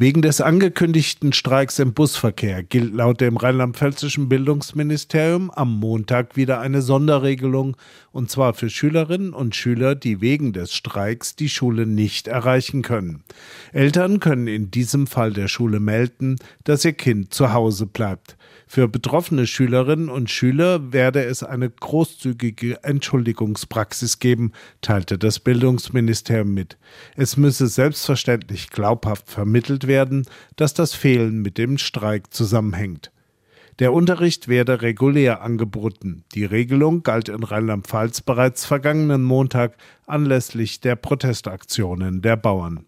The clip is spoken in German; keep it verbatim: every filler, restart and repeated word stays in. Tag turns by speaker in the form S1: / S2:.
S1: Wegen des angekündigten Streiks im Busverkehr gilt laut dem rheinland-pfälzischen Bildungsministerium am Montag wieder eine Sonderregelung, und zwar für Schülerinnen und Schüler, die wegen des Streiks die Schule nicht erreichen können. Eltern können in diesem Fall der Schule melden, dass ihr Kind zu Hause bleibt. Für betroffene Schülerinnen und Schüler werde es eine großzügige Entschuldigungspraxis geben, teilte das Bildungsministerium mit. Es müsse selbstverständlich glaubhaft vermittelt werden, dass das Fehlen mit dem Streik zusammenhängt. Der Unterricht werde regulär angeboten. Die Regelung galt in Rheinland-Pfalz bereits vergangenen Montag anlässlich der Protestaktionen der Bauern.